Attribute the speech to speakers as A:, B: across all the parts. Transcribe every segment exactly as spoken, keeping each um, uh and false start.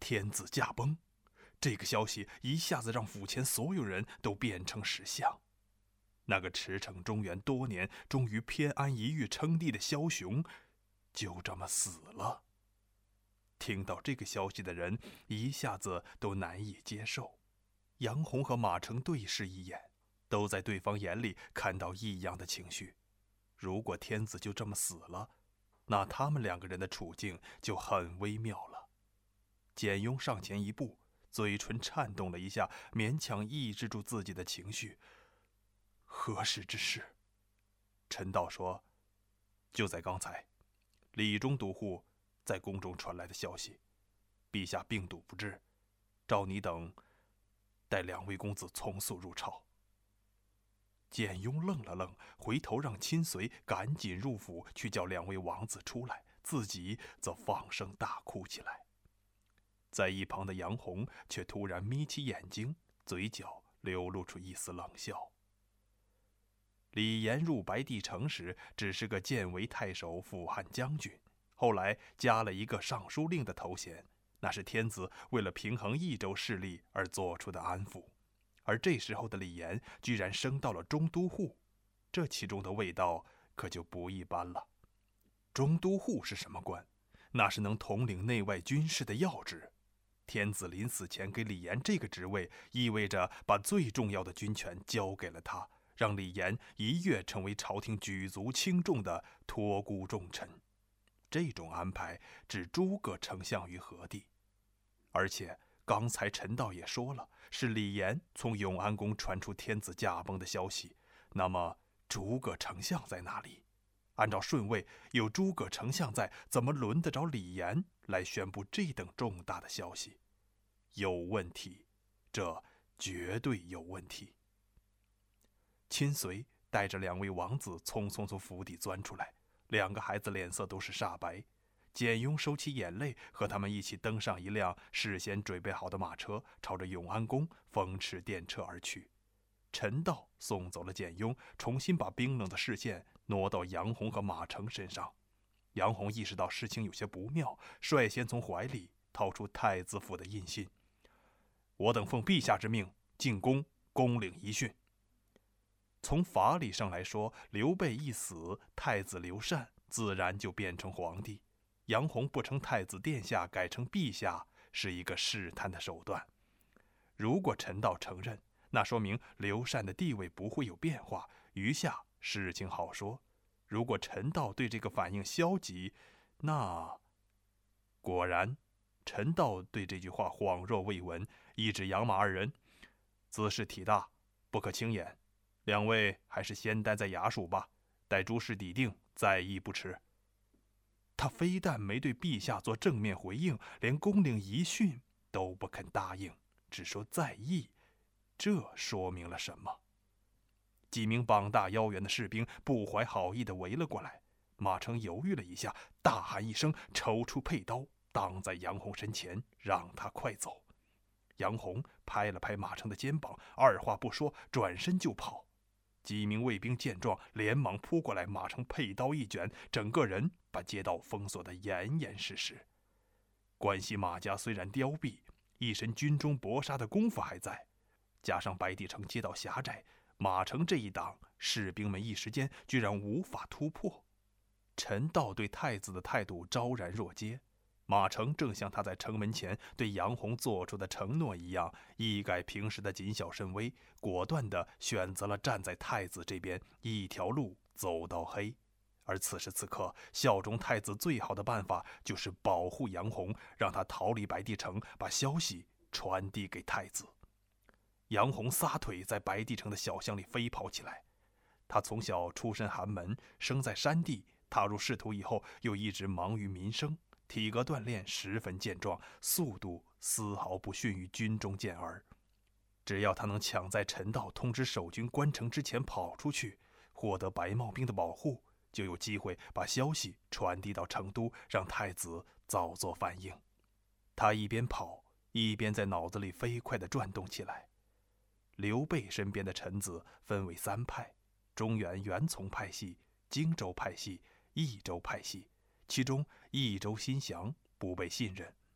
A: 天子驾崩。这个消息一下子让府前所有人都变成石像。那个驰骋中原多年，终于偏安一隅称帝的枭雄，就这么死了。听到这个消息的人一下子都难以接受。杨洪和马成对视一眼，都在对方眼里看到异样的情绪。如果天子就这么死了，那他们两个人的处境就很微妙了。简雍上前一步，嘴唇颤动了一下，勉强抑制住自己的情绪。何时之事？陈道说，就在刚才，李中都护在宫中传来的消息，陛下病笃不治，召你等带两位公子从速入朝。简雍愣了愣，回头让亲随赶紧入府去叫两位王子出来，自己则放声大哭起来。在一旁的杨洪却突然眯起眼睛，嘴角流露出一丝冷笑。李严入白帝城时只是个建为太守辅汉将军，后来加了一个尚书令的头衔，那是天子为了平衡益州势力而做出的安抚。而这时候的李严居然升到了中都护，这其中的味道可就不一般了。中都护是什么官？那是能统领内外军事的要职。天子临死前给李严这个职位，意味着把最重要的军权交给了他，让李严一跃成为朝廷举足轻重的托孤重臣。这种安排置诸葛丞相于何地？而且刚才陈道也说了，是李严从永安宫传出天子驾崩的消息。那么诸葛丞相在哪里？按照顺位，有诸葛丞相在，怎么轮得着李严来宣布这等重大的消息？有问题，这绝对有问题。亲随带着两位王子匆匆从府邸钻出来，两个孩子脸色都是煞白。简雍收起眼泪，和他们一起登上一辆事先准备好的马车，朝着永安宫风驰电掣而去。陈道送走了简雍，重新把冰冷的视线挪到杨洪和马成身上。杨洪意识到事情有些不妙，率先从怀里掏出太子府的印信。我等奉陛下之命，进宫攻领遗训。从法理上来说，刘备一死，太子刘禅自然就变成皇帝。杨洪不称太子殿下，改成陛下，是一个试探的手段。如果陈道承认，那说明刘禅的地位不会有变化，余下事情好说。如果陈道对这个反应消极，那……果然，陈道对这句话恍若未闻，一指杨马二人：“兹事体大，不可轻言。两位还是先待在衙署吧，待诸事底定，再议不迟。”他非但没对陛下做正面回应，连攻领遗训都不肯答应，只说在议。这说明了什么？几名膀大腰圆的士兵不怀好意地围了过来。马成犹豫了一下，大喊一声，抽出佩刀，挡在杨洪身前，让他快走。杨洪拍了拍马成的肩膀，二话不说，转身就跑。几名卫兵见状，连忙扑过来，马成佩刀一卷，整个人把街道封锁得严严实实。关西马家虽然凋敝，一身军中搏杀的功夫还在，加上白帝城街道狭窄，马城这一挡，士兵们一时间居然无法突破。陈道对太子的态度昭然若揭，马成正像他在城门前对杨洪做出的承诺一样，一改平时的谨小慎微，果断地选择了站在太子这边，一条路走到黑。而此时此刻，效忠太子最好的办法就是保护杨洪，让他逃离白帝城，把消息传递给太子。杨洪撒腿在白帝城的小巷里飞跑起来。他从小出身寒门，生在山地，踏入仕途以后又一直忙于民生，体格锻炼十分健壮，速度丝毫不逊于军中健儿。只要他能抢在陈道通知守军关城之前跑出去，获得白帽兵的保护，就有机会把消息传递到成都，让太子早做反应。他一边跑，一边在脑子里飞快地转动起来。刘备身边的臣子分为三派：中原袁从派系、荆州派系、益州派系。其中益州心降不被信任，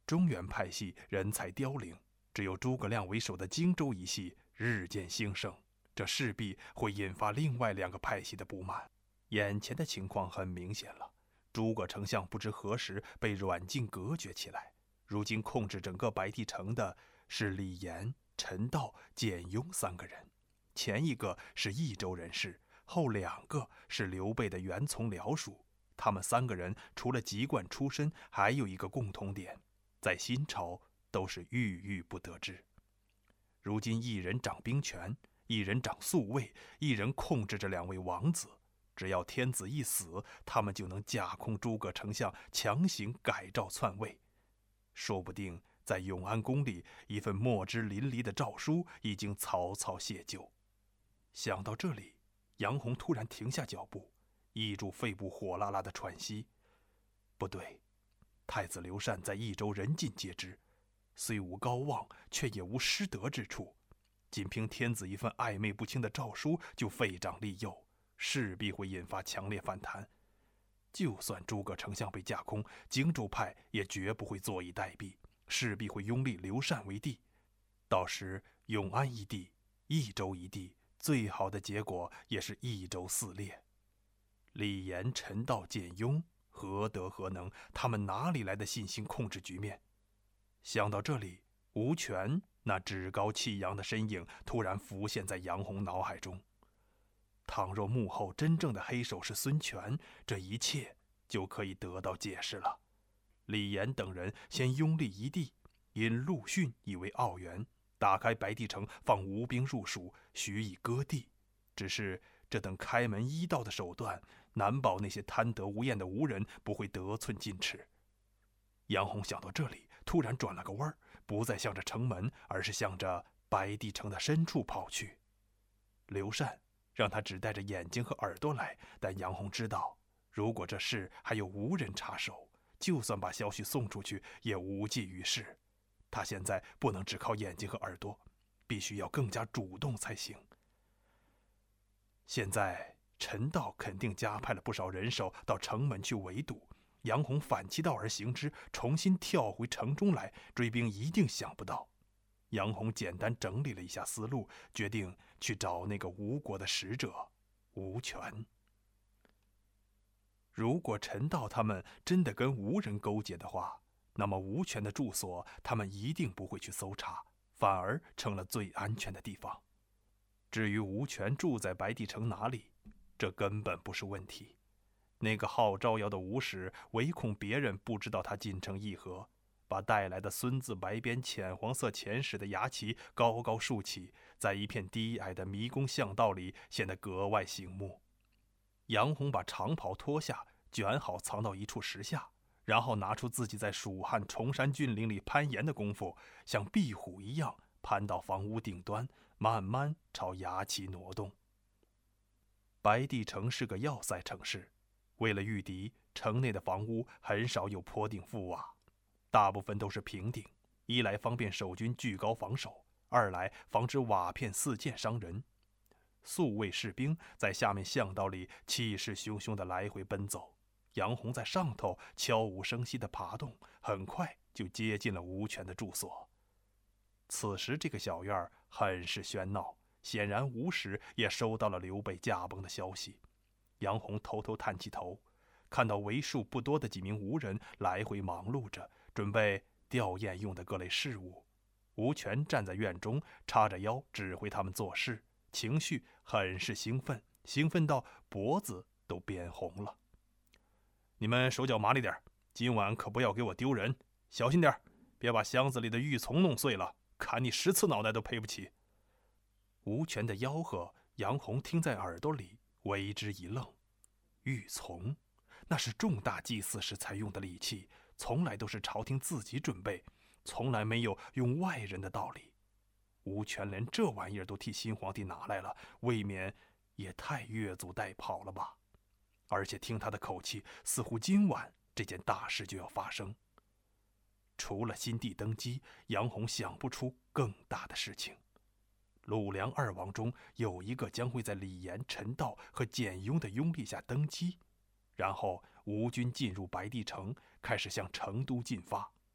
A: 中原派系人才凋零，只有诸葛亮为首的荆州一系日渐兴盛，这势必会引发另外两个派系的不满。眼前的情况很明显了，诸葛丞相不知何时被软禁隔绝起来，如今控制整个白帝城的是李严、陈道、简雍三个人，前一个是益州人士，后两个是刘备的原从僚属。他们三个人除了籍贯出身，还有一个共同点，在新朝都是郁郁不得志。如今一人掌兵权，一人掌宿卫，一人控制着两位王子，只要天子一死，他们就能架空诸葛丞相，强行改诏篡位。说不定在永安宫里，一份墨汁淋漓的诏书已经草草写就。想到这里，杨洪突然停下脚步，抑住肺部火辣辣的喘息。不对，太子刘禅在益州人尽皆知，虽无高望，却也无失德之处。仅凭天子一份暧昧不清的诏书就废长立幼，势必会引发强烈反弹。就算诸葛丞相被架空，荆州派也绝不会坐以待毙，势必会拥立刘禅为帝。到时永安一地，益州一地，最好的结果也是益州四裂。李严、陈道、简雍何德何能？他们哪里来的信心控制局面？想到这里，吴权那趾高气扬的身影突然浮现在杨洪脑海中。倘若幕后真正的黑手是孙权，这一切就可以得到解释了。李严等人先拥立一地，因陆逊以为奥援，打开白帝城，放吴兵入蜀，许以割地。只是这等开门一道的手段，难保那些贪得无厌的吴人不会得寸进尺。杨洪想到这里，突然转了个弯儿，不再向着城门，而是向着白帝城的深处跑去。刘禅让他只带着眼睛和耳朵来，但杨洪知道，如果这事还有无人插手，就算把消息送出去，也无济于事。他现在不能只靠眼睛和耳朵，必须要更加主动才行。现在陈道肯定加派了不少人手到城门去围堵，杨洪反其道而行之，重新跳回城中来，追兵一定想不到。杨洪简单整理了一下思路，决定去找那个吴国的使者吴权。如果陈道他们真的跟吴人勾结的话，那么吴权的住所他们一定不会去搜查，反而成了最安全的地方。至于吴权住在白帝城哪里，这根本不是问题。那个好招摇的吴使唯恐别人不知道他进城议和，把带来的孙字白边浅黄色前史的牙旗高高竖起，在一片低矮的迷宫巷道里显得格外醒目。杨洪把长袍脱下，卷好藏到一处石下，然后拿出自己在蜀汉崇山峻岭里攀岩的功夫，像壁虎一样攀到房屋顶端，慢慢朝牙旗挪动。白帝城是个要塞城市，为了御敌，城内的房屋很少有坡顶覆瓦，大部分都是平顶，一来方便守军居高防守，二来防止瓦片四溅伤人。宿卫士兵在下面巷道里气势汹汹地来回奔走，杨洪在上头悄无声息地爬动，很快就接近了吴权的住所。此时这个小院很是喧闹，显然吴使也收到了刘备驾崩的消息。杨洪偷偷探起头，看到为数不多的几名吴人来回忙碌着，准备吊唁用的各类事物。吴权站在院中，叉着腰指挥他们做事，情绪很是兴奋，兴奋到脖子都变红了。你们手脚麻利点，今晚可不要给我丢人，小心点，别把箱子里的玉琮弄碎了，砍你十次脑袋都赔不起。吴权的吆喝，杨洪听在耳朵里，为之一愣。玉琮，那是重大祭祀时才用的礼器，从来都是朝廷自己准备，从来没有用外人的道理。吴权连这玩意儿都替新皇帝拿来了，未免也太越俎代庖了吧。而且听他的口气，似乎今晚这件大事就要发生。除了新帝登基，杨洪想不出更大的事情。鲁梁二王中有一个将会在李严、陈道和简雍的拥立下登基，然后吴军进入白帝城，开始向成都进发。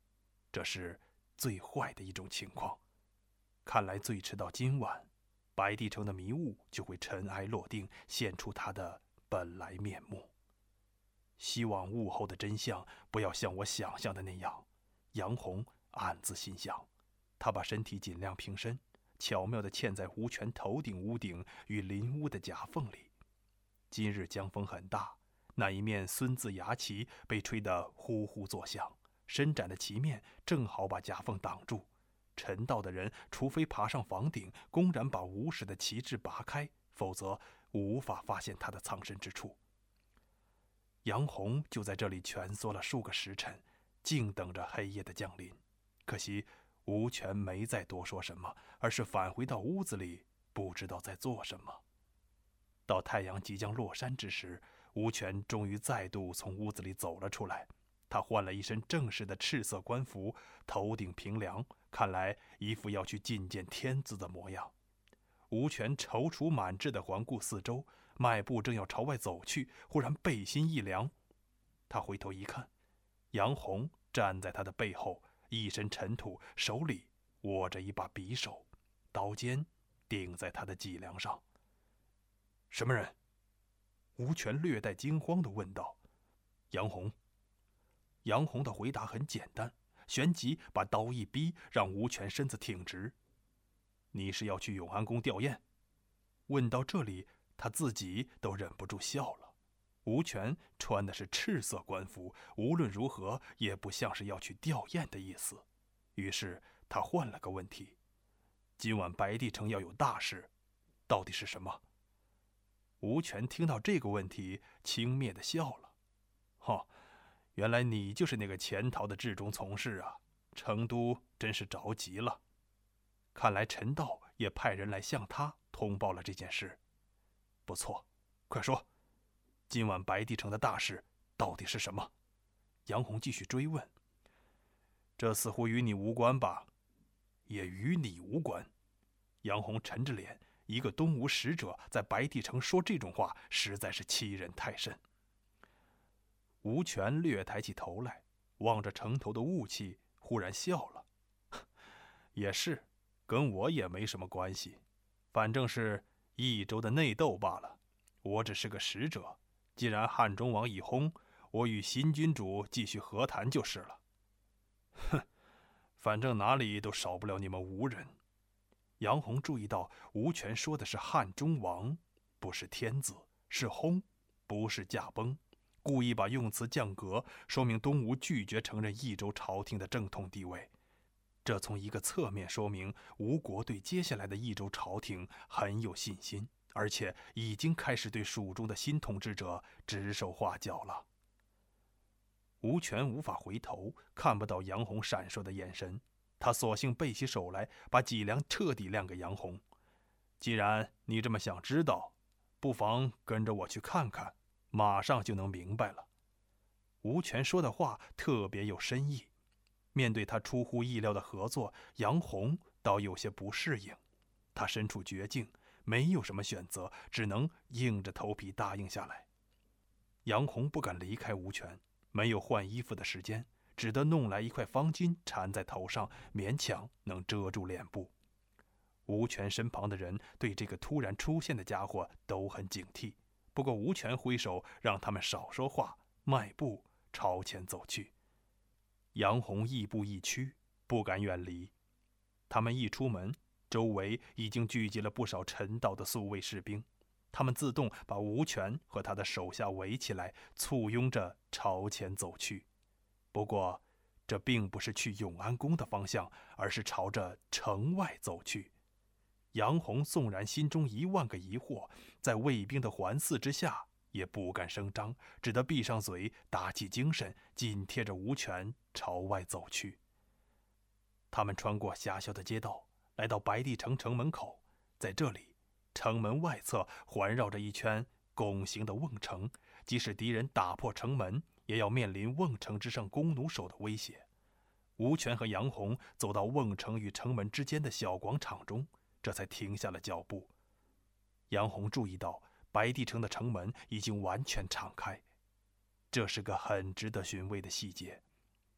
A: 这是最坏的一种情况。看来最迟到今晚，白帝城的迷雾就会尘埃落定，现出它的本来面目。希望雾后的真相不要像我想象的那样。杨红暗自心想，他把身体尽量平身，巧妙地嵌在吴权头顶屋顶与邻屋的夹缝里。今日江风很大，那一面孙字牙旗被吹得呼呼作响，伸展的旗面正好把夹缝挡住。陈道的人除非爬上房顶，公然把吴氏的旗帜拔开，否则无法发现他的藏身之处。杨红就在这里蜷缩了数个时辰，静等着黑夜的降临。可惜吴权没再多说什么，而是返回到屋子里，不知道在做什么。到太阳即将落山之时，吴权终于再度从屋子里走了出来。他换了一身正式的赤色官服，头顶平梁，看来一副要去觐见天子的模样。吴权踌躇满志地环顾四周，迈步正要朝外走去，忽然背心一凉。他回头一看，杨红站在他的背后，一身尘土，手里握着一把匕首，刀尖顶在他的脊梁上。什么人？吴权略带惊慌地问道。杨红。杨红的回答很简单，旋即把刀一逼，让吴权身子挺直。你是要去永安宫吊唁？问到这里，他自己都忍不住笑了。吴权穿的是赤色官服，无论如何也不像是要去吊唁的意思。于是他换了个问题：今晚白帝城要有大事，到底是什么？吴权听到这个问题，轻蔑地笑了。哈，原来你就是那个潜逃的至中从事啊！成都真是着急了。看来陈道也派人来向他通报了这件事。不错，快说，今晚白帝城的大事到底是什么？杨红继续追问。这似乎与你无关吧？也与你无关。杨红沉着脸，一个东吴使者在白帝城说这种话，实在是欺人太甚。吴权略抬起头来，望着城头的雾气，忽然笑了。也是，跟我也没什么关系，反正是益州的内斗罢了。我只是个使者，既然汉中王已薨，我与新君主继续和谈就是了。哼，反正哪里都少不了你们吴人。杨红注意到吴权说的是汉中王，不是天子，是薨，不是驾崩，故意把用词降格，说明东吴拒绝承认益州朝廷的正统地位。这从一个侧面说明吴国对接下来的益州朝廷很有信心，而且已经开始对蜀中的新统治者指手画脚了。吴权无法回头，看不到杨红闪烁的眼神，他索性背起手来，把脊梁彻底亮给杨红。既然你这么想知道，不妨跟着我去看看，马上就能明白了。吴权说的话特别有深意。面对他出乎意料的合作，杨红倒有些不适应。他身处绝境，没有什么选择，只能硬着头皮答应下来。杨红不敢离开吴权，没有换衣服的时间，只得弄来一块方巾缠在头上，勉强能遮住脸部。吴权身旁的人对这个突然出现的家伙都很警惕，不过吴权挥手让他们少说话，迈步朝前走去。杨红亦步亦趋，不敢远离。他们一出门，周围已经聚集了不少陈道的宿卫士兵，他们自动把吴权和他的手下围起来，簇拥着朝前走去。不过，这并不是去永安宫的方向，而是朝着城外走去。杨红纵然心中一万个疑惑，在卫兵的环伺之下，也不敢声张，只得闭上嘴，打起精神，紧贴着吴权朝外走去。他们穿过狭小的街道，来到白帝城城门口。在这里，城门外侧环绕着一圈拱形的瓮城，即使敌人打破城门，也要面临瓮城之上弓弩手的威胁。吴权和杨红走到瓮城与城门之间的小广场中，这才停下了脚步。杨红注意到白帝城的城门已经完全敞开，这是个很值得寻味的细节。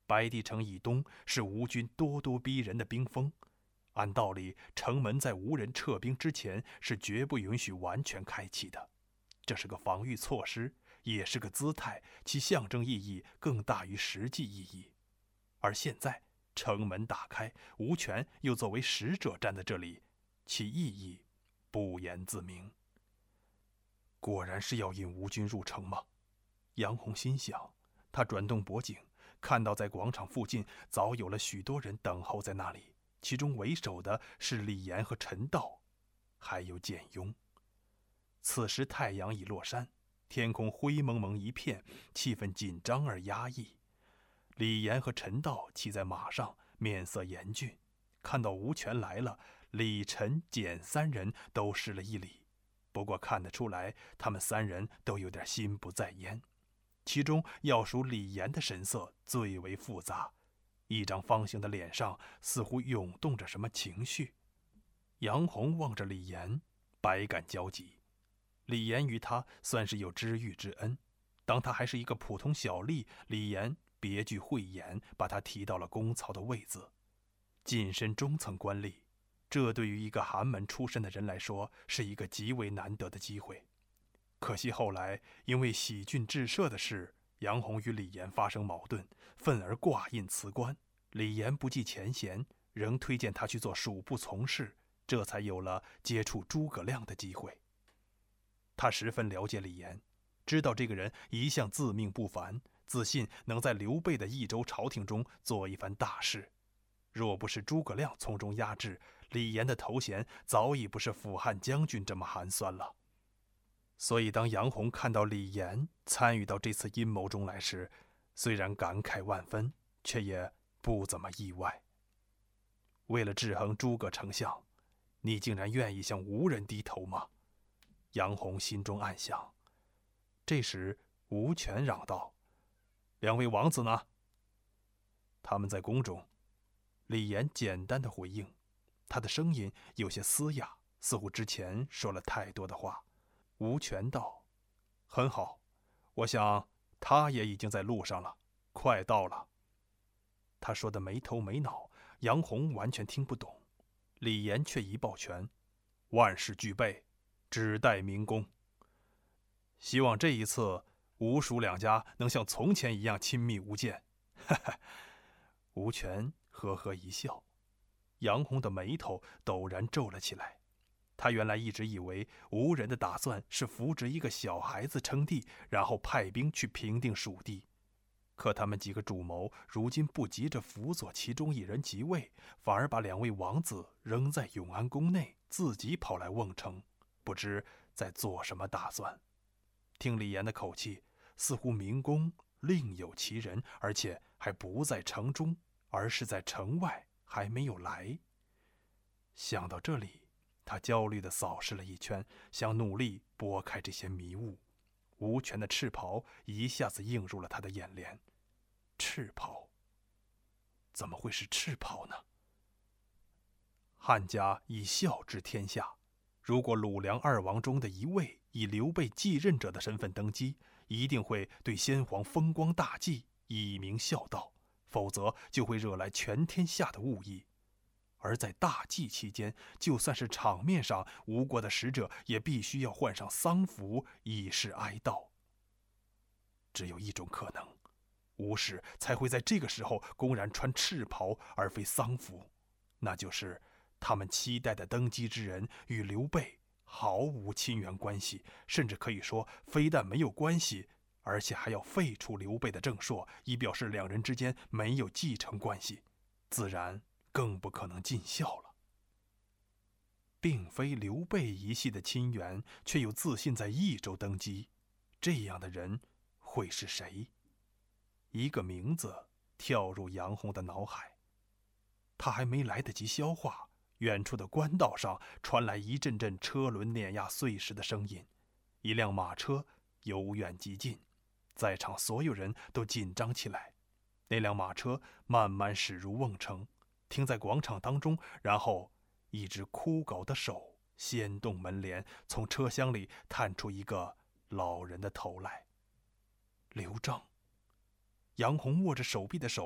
A: 白帝城以东是吴军咄咄逼人的兵锋，按道理，城门在吴人撤兵之前是绝不允许完全开启的。这是个防御措施，也是个姿态，其象征意义更大于实际意义。而现在城门打开，吴权又作为使者站在这里，其意义不言自明。果然是要引吴军入城吗？杨洪心想。他转动脖颈，看到在广场附近早有了许多人等候在那里，其中为首的是李严和陈道，还有简雍。此时太阳已落山，天空灰蒙蒙一片，气氛紧张而压抑。李严和陈道骑在马上，面色严峻。看到吴权来了，李、陈、简三人都施了一礼，不过看得出来，他们三人都有点心不在焉。其中要数李严的神色最为复杂，一张方形的脸上似乎涌动着什么情绪。杨洪望着李严，百感交集。李严与他算是有知遇之恩，当他还是一个普通小吏，李严别具慧眼，把他提到了公曹的位子，晋升中层官吏。这对于一个寒门出身的人来说，是一个极为难得的机会。可惜后来因为喜峻治社的事，杨洪与李严发生矛盾，愤而挂印辞官。李严不计前嫌，仍推荐他去做属部从事，这才有了接触诸葛亮的机会。他十分了解李严，知道这个人一向自命不凡，自信能在刘备的益州朝廷中做一番大事。若不是诸葛亮从中压制，李严的头衔早已不是辅汉将军这么寒酸了。所以当杨洪看到李严参与到这次阴谋中来时，虽然感慨万分，却也不怎么意外。为了制衡诸葛丞相，你竟然愿意向吴人低头吗？杨洪心中暗想。这时吴权嚷道：“两位王子呢？”他们在宫中。李严简单的回应，他的声音有些嘶哑，似乎之前说了太多的话。吴权道：“很好，我想他也已经在路上了，快到了。”他说的没头没脑，杨洪完全听不懂。李严却一抱拳：“万事俱备，只待明公。希望这一次吴蜀两家能像从前一样亲密无间。”哈哈。吴权呵呵一笑，杨洪的眉头陡然皱了起来。他原来一直以为吴人的打算是扶植一个小孩子称帝，然后派兵去平定蜀地。可他们几个主谋如今不急着辅佐其中一人即位，反而把两位王子扔在永安宫内，自己跑来瓮城，不知在做什么打算。听李严的口气，似乎明公另有其人，而且还不在城中，而是在城外，还没有来。想到这里，他焦虑地扫视了一圈，想努力拨开这些迷雾。吴权的赤袍一下子映入了他的眼帘。赤袍？怎么会是赤袍呢？汉家以孝治天下，如果鲁梁二王中的一位以刘备继任者的身份登基，一定会对先皇风光大祭，以明孝道，否则就会惹来全天下的误议。而在大祭期间，就算是场面上吴国的使者也必须要换上丧服，以示哀悼。只有一种可能，吴氏才会在这个时候公然穿赤袍而非丧服，那就是他们期待的登基之人与刘备毫无亲缘关系，甚至可以说非但没有关系，而且还要废除刘备的正朔，以表示两人之间没有继承关系，自然更不可能尽孝了。并非刘备一系的亲缘，却又自信在益州登基，这样的人会是谁？一个名字跳入杨洪的脑海，他还没来得及消化，远处的官道上传来一阵阵车轮碾压碎石的声音，一辆马车由远及近，在场所有人都紧张起来。那辆马车慢慢驶入瓮城，停在广场当中，然后一只枯槁的手掀动门帘，从车厢里探出一个老人的头来。刘璋。杨洪握着手臂的手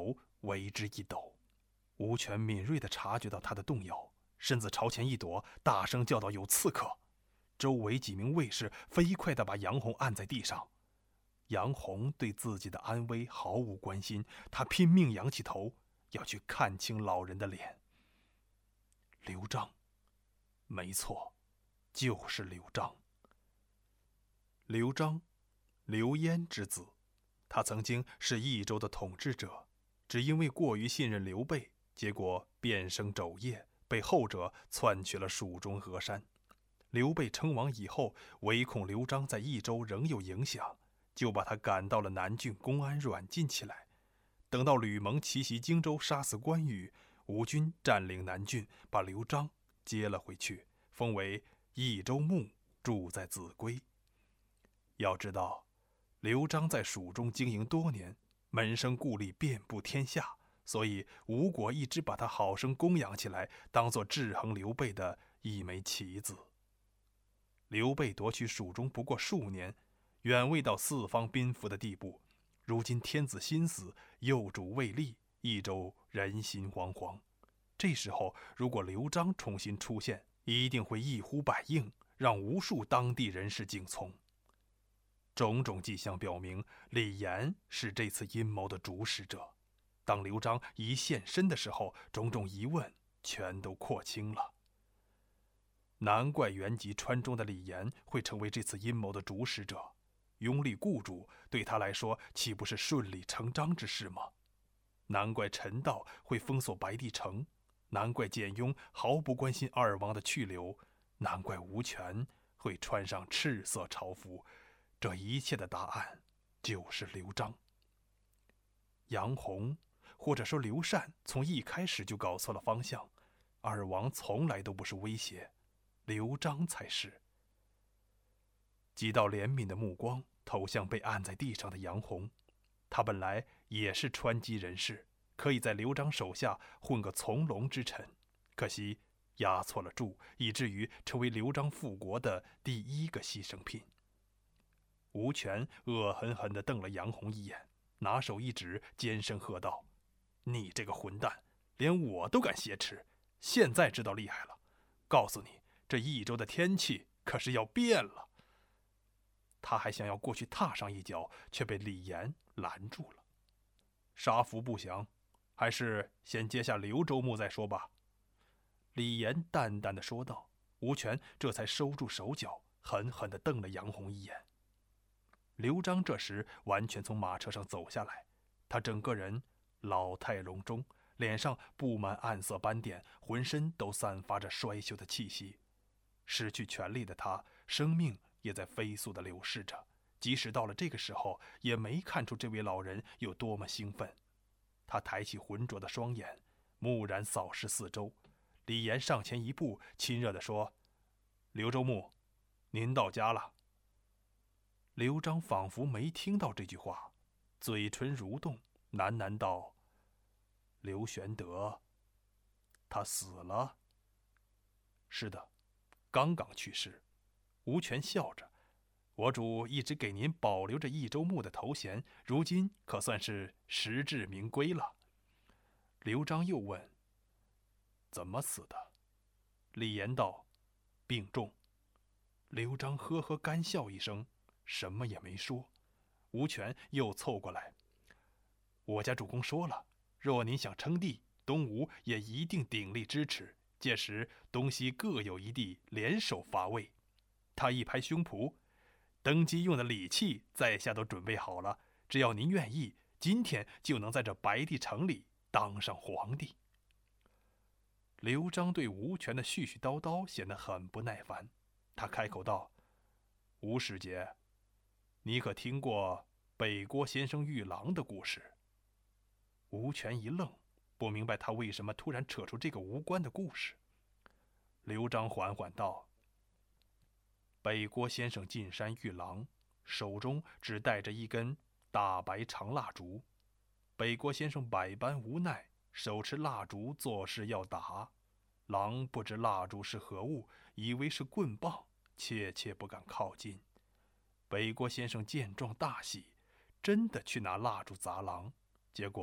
A: 为之一抖。吴权敏锐地察觉到他的动摇，身子朝前一躲，大声叫道：“有刺客！”周围几名卫士飞快地把杨红按在地上。杨红对自己的安危毫无关心，他拼命仰起头，要去看清老人的脸。刘璋，没错，就是刘璋。刘璋，刘焉之子，他曾经是益州的统治者，只因为过于信任刘备，结果变生肘腋，被后者篡去了蜀中阿山。刘备称王以后，唯恐刘璋在益州仍有影响，就把他赶到了南郡公安软禁起来。等到吕蒙奇袭荆州，杀死关羽，吴军占领南郡，把刘璋接了回去，封为益州牧，住在秭归。要知道，刘璋在蜀中经营多年，门生故吏遍布天下，所以吴国一直把他好生供养起来，当作制衡刘备的一枚棋子。刘备夺取蜀中不过数年，远未到四方宾服的地步。如今天子心死，幼主未立，益州人心惶惶。这时候，如果刘璋重新出现，一定会一呼百应，让无数当地人士敬从。种种迹象表明，李严是这次阴谋的主使者。当刘璋一现身的时候，种种疑问全都廓清了。难怪原籍川中的李严会成为这次阴谋的主使者，拥立雇主对他来说岂不是顺理成章之事吗？难怪陈道会封锁白帝城，难怪简雍毫不关心二王的去留，难怪吴权会穿上赤色朝服。这一切的答案就是刘璋。杨洪，或者说刘禅，从一开始就搞错了方向。二王从来都不是威胁，刘璋才是。几道怜悯的目光投向被按在地上的杨洪，他本来也是川籍人士，可以在刘璋手下混个从龙之臣，可惜押错了注，以至于成为刘璋复国的第一个牺牲品。吴权恶狠狠地瞪了杨洪一眼，拿手一指，尖声喝道：“你这个混蛋，连我都敢挟持，现在知道厉害了！告诉你，这益州的天气可是要变了。”他还想要过去踏上一脚，却被李严拦住了。杀服不降，还是先接下刘州牧再说吧。李严淡淡地说道。吴权这才收住手脚，狠狠地瞪了杨洪一眼。刘璋这时完全从马车上走下来，他整个人老态龙钟，脸上布满暗色斑点，浑身都散发着衰朽的气息。失去权力的他，生命也在飞速地流逝着，即使到了这个时候，也没看出这位老人有多么兴奋。他抬起浑浊的双眼，木然扫视四周。李严上前一步，亲热地说：“刘州牧，您到家了。”刘璋仿佛没听到这句话，嘴唇蠕动，喃喃道：“刘玄德，他死了。”“是的，刚刚去世。”吴权笑着：“我主一直给您保留着益州牧的头衔，如今可算是实至名归了。”刘璋又问：“怎么死的？”李严道：“病重。”刘璋呵呵干笑一声，什么也没说。吴权又凑过来：“我家主公说了，若您想称帝，东吴也一定鼎力支持，届时东西各有一地，联手伐魏。”他一拍胸脯：“登基用的礼器在下都准备好了，只要您愿意，今天就能在这白帝城里当上皇帝。”刘璋对吴权的絮絮叨叨显得很不耐烦，他开口道：“吴使节，你可听过北郭先生遇狼的故事？”吴权一愣，不明白他为什么突然扯出这个无关的故事。刘璋缓缓道：“北郭先生进山遇狼，手中只带着一根大白长蜡烛。北郭先生百般无奈，手持蜡烛作势要打。狼不知蜡烛是何物，以为是棍棒，切切不敢靠近。北郭先生见状大喜，真的去拿蜡烛砸狼，结果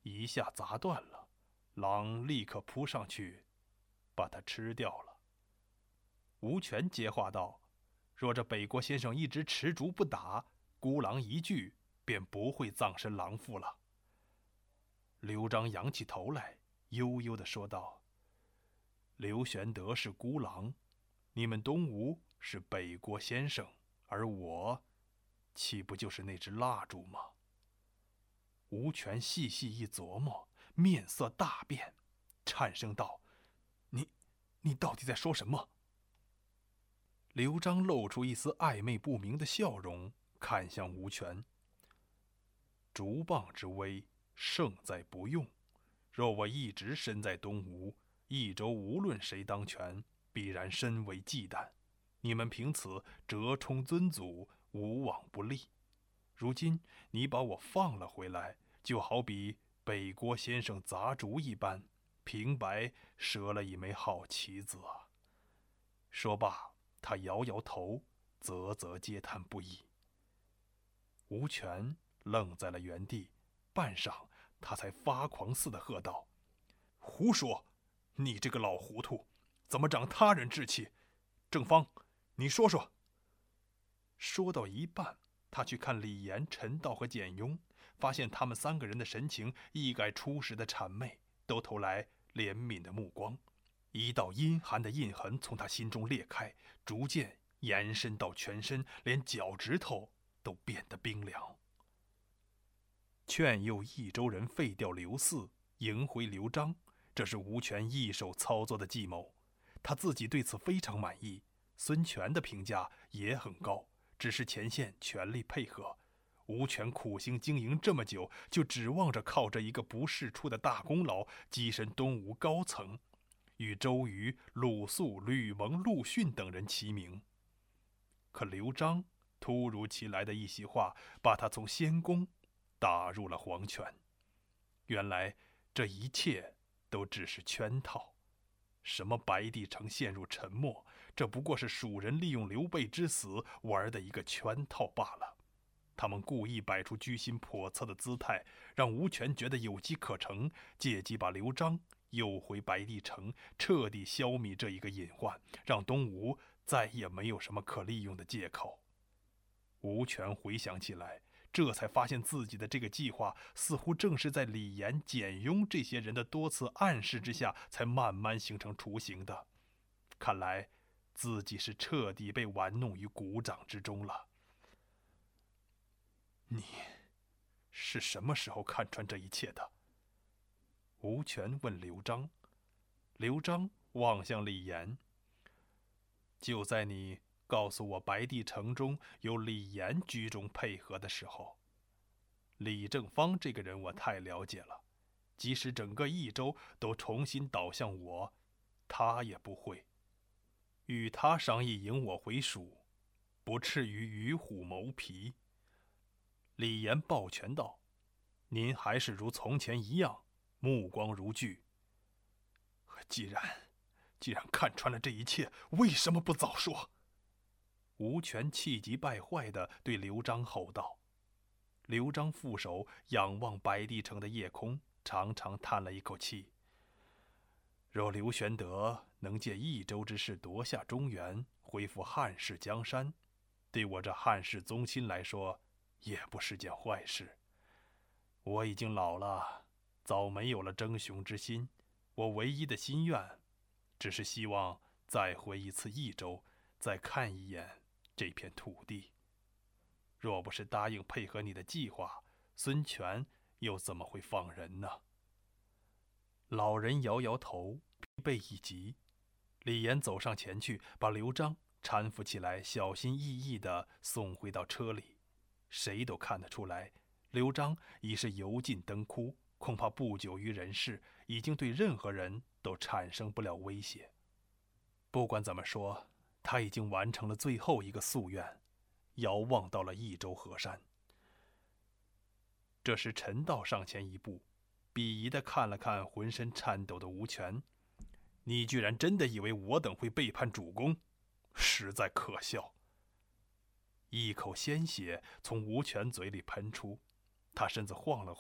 A: 一下砸断了，狼立刻扑上去，把它吃掉了。吴权接话道：“若这北国先生一直持竹不打，孤狼一聚，便不会葬身狼腹了。”刘璋仰起头来，悠悠地说道：“刘玄德是孤狼，你们东吴是北国先生，而我，岂不就是那支蜡烛吗？”吴权细细一琢磨，面色大变，颤声道：“你，你到底在说什么？”刘璋露出一丝暧昧不明的笑容，看向吴权：“竹棒之威，胜在不用。若我一直身在东吴，益州无论谁当权，必然深为忌惮。你们凭此折冲尊祖，无往不利。如今你把我放了回来，就好比北郭先生砸竹一般，平白折了一枚好棋子啊！”说罢，他摇摇头，啧啧嗟叹不已。吴权愣在了原地，半晌，他才发狂似的喝道：“胡说！你这个老糊涂，怎么长他人志气？郑方，你说说。”说到一半，他去看李严、陈道和简雍，发现他们三个人的神情一改初时的谄媚，都投来怜悯的目光。一道阴寒的印痕从他心中裂开，逐渐延伸到全身，连脚趾头都变得冰凉。劝诱益州人废掉刘嗣，迎回刘璋，这是吴权一手操作的计谋。他自己对此非常满意，孙权的评价也很高，只是前线全力配合。吴权苦心经营这么久，就指望着靠着一个不世出的大功劳跻身东吴高层，与周瑜、鲁肃、吕蒙、陆逊等人齐名。可刘璋突如其来的一席话，把他从先锋打入了黄泉。原来这一切都只是圈套，什么白帝城陷入沉默，这不过是蜀人利用刘备之死玩的一个圈套罢了。他们故意摆出居心叵测的姿态，让吴权觉得有机可乘，借机把刘璋诱回白帝城，彻底消弭这一个隐患，让东吴再也没有什么可利用的借口。吴权回想起来，这才发现自己的这个计划似乎正是在李严、简雍这些人的多次暗示之下，才慢慢形成雏形的。看来自己是彻底被玩弄于股掌之中了。你是什么时候看穿这一切的？吴权问刘璋。刘璋望向李严。就在你告诉我白帝城中有李严居中配合的时候。李正方这个人我太了解了，即使整个益州都重新倒向我，他也不会。与他商议迎我回蜀，不啻于与虎谋皮。李严抱拳道：“您还是如从前一样，目光如炬。既然既然看穿了这一切，为什么不早说？”吴权气急败坏地对刘璋吼道。刘璋负手仰望白帝城的夜空，长长叹了一口气。若刘玄德能借益州之事夺下中原，恢复汉室江山，对我这汉室宗亲来说，也不是件坏事。我已经老了，早没有了争雄之心。我唯一的心愿，只是希望再回一次益州，再看一眼这片土地。若不是答应配合你的计划，孙权又怎么会放人呢？老人摇摇头，疲惫已极。李严走上前去，把刘璋搀扶起来，小心翼翼地送回到车里。谁都看得出来，刘璋已是油尽灯枯，恐怕不久于人世，已经对任何人都产生不了威胁。不管怎么说，他已经完成了最后一个夙愿，遥望到了益州河山。这时陈道上前一步，鄙夷地看了看浑身颤抖的吴权：“你居然真的以为我等会背叛主公，实在可笑。”一口鲜血从吴权嘴里喷出，他身子晃了晃，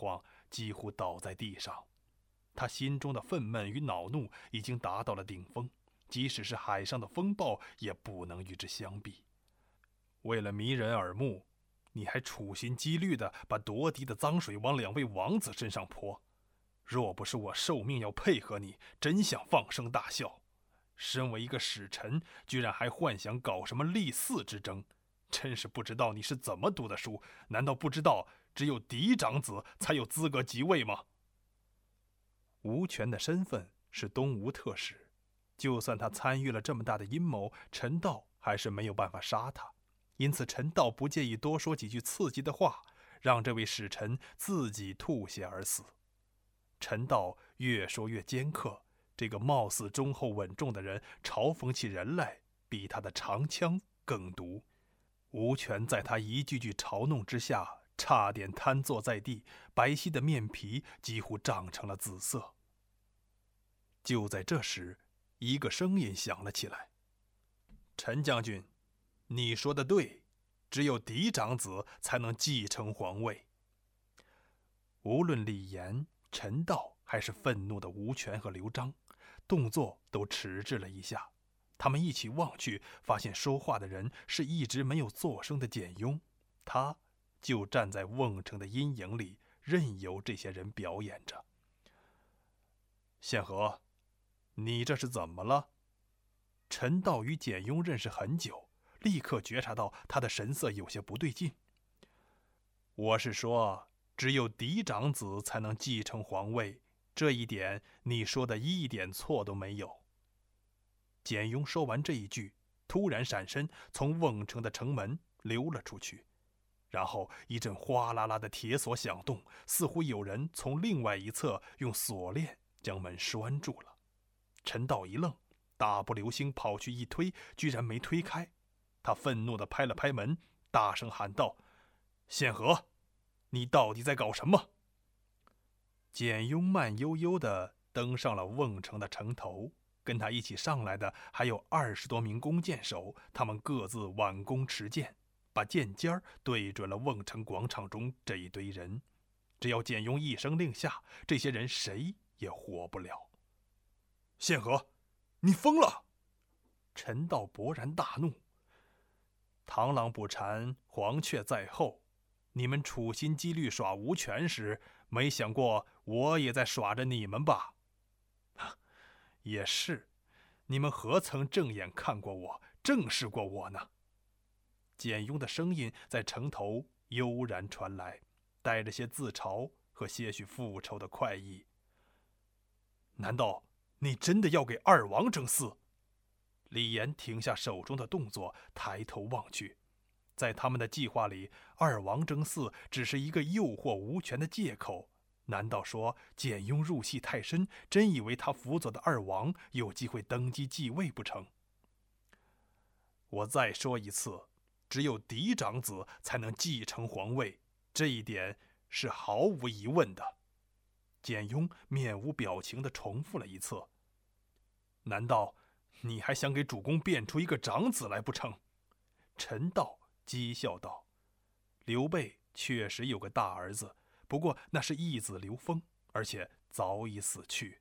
A: 几乎倒在地上。他心中的愤懑与恼怒已经达到了顶峰，即使是海上的风暴也不能与之相比。为了迷人耳目，你还处心积虑地把夺嫡的脏水往两位王子身上泼。若不是我受命要配合你，真想放声大笑。身为一个使臣，居然还幻想搞什么立嗣之争，真是不知道你是怎么读的书。难道不知道只有嫡长子才有资格即位吗？吴权的身份是东吴特使，就算他参与了这么大的阴谋，陈道还是没有办法杀他。因此陈道不介意多说几句刺激的话，让这位使臣自己吐血而死。陈道越说越尖刻，这个貌似忠厚稳重的人嘲讽起人来比他的长枪更毒。吴权在他一句句嘲弄之下，差点瘫坐在地，白皙的面皮几乎涨成了紫色。就在这时，一个声音响了起来：“陈将军，你说的对，只有嫡长子才能继承皇位。”无论李严、陈道还是愤怒的吴权和刘璋，动作都迟滞了一下。他们一起望去，发现说话的人是一直没有作声的简雍，他就站在瓮城的阴影里，任由这些人表演着。宪和，你这是怎么了？陈道与简雍认识很久，立刻觉察到他的神色有些不对劲。我是说，只有嫡长子才能继承皇位，这一点你说的一点错都没有。简雍说完这一句，突然闪身，从瓮城的城门溜了出去。然后一阵哗啦啦的铁锁响动，似乎有人从另外一侧用锁链将门拴住了。陈道一愣，大步流星跑去一推，居然没推开。他愤怒地拍了拍门，大声喊道：“宪和，你到底在搞什么？”简雍慢悠悠地登上了瓮城的城头，跟他一起上来的还有二十多名弓箭手，他们各自挽弓持剑，把剑尖对准了瓮城广场中这一堆人。只要简雍一声令下，这些人谁也活不了。宪和，你疯了！陈道勃然大怒。螳螂捕蝉，黄雀在后。你们处心积虑耍无权时，没想过我也在耍着你们吧？也是，你们何曾正眼看过我，正视过我呢？简雍的声音在城头悠然传来，带着些自嘲和些许复仇的快意。难道你真的要给二王争嗣？李严停下手中的动作，抬头望去。在他们的计划里，二王争嗣只是一个诱惑吴权的借口。难道说简雍入戏太深，真以为他辅佐的二王有机会登基继位不成？我再说一次，只有嫡长子才能继承皇位，这一点是毫无疑问的。简雍面无表情地重复了一次。难道你还想给主公变出一个长子来不成？陈道讥笑道。刘备确实有个大儿子，不过那是义子刘封，而且早已死去。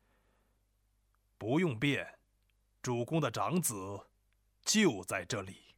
A: 不用变，主公的长子就在这里。